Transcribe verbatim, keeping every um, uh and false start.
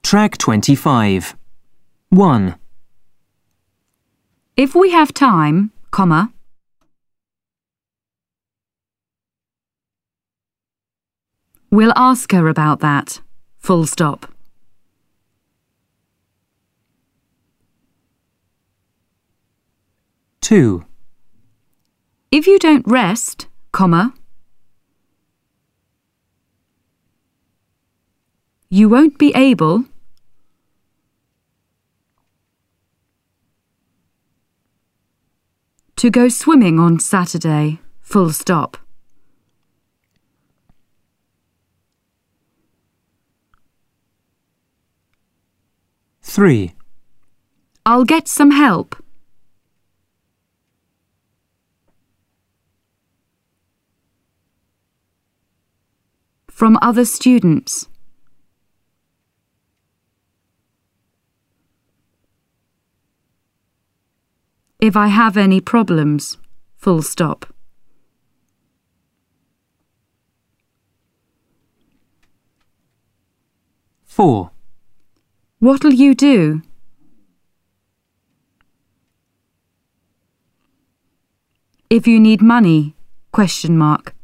Track twenty-five. one. If we have time, comma, we'll ask her about that, full stop. two. If you don't rest, comma, you won't be able to go swimming on Saturday, full stop. three. I'll get some help. From other students. If I have any problems, full stop. four. What'll you do? If you need money, question mark.